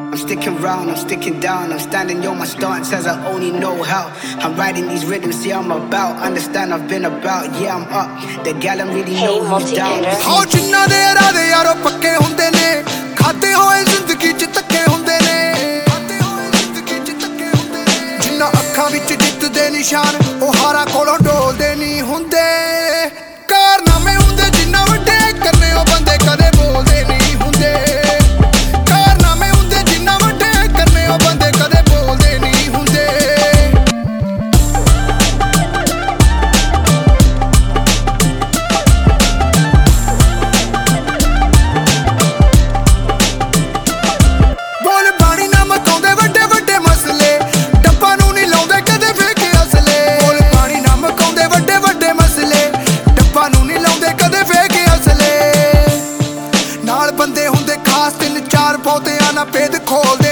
I'm sticking round, I'm sticking down, I'm standing on my stance as I only know how. I'm riding these rhythms, see I'm about. Understand I've been about, yeah I'm up. The gal I'm really know who's down. How ਜਿੰਨਾ ਦੇ ਇਰਾਦੇ ਯਾਰੋ ਪੱਕੇ ਹੁੰਦੇ ਨੇ, ਖਾਤੇ ਹੋਏ ਜ਼ਿੰਦਗੀ ਚ ਧੱਕੇ ਹੁੰਦੇ ਨੇ, ਜਿੰਨਾ ਅੱਖਾਂ ਵਿੱਚ ਜਿੱਤ ਦੇ ਨਿਸ਼ਾਨ ਉਹ ਹਾਰਾਂ ਕੋਲੋਂ ਡੋਲਦੇ ਨਹੀਂ ਹੁੰਦੇ। ਕਾਰਨਾਮੇ ਹੁੰਦੇ ਜਿੰਨਾ ਵੱਡੇ ਕਰਨੇ ਉਹ ਬੰਦੇ ਕਦੇ ਬੋਲਦੇ ਨਹੀਂ ਹੁੰਦੇ। ਬੰਦੇ ਹੁੰਦੇ ਖਾਸ ਤਿੰਨ ਚਾਰ ਬਹੁਤਿਆਂ ਨਾ ਭੇਦ ਖੋਲਦੇ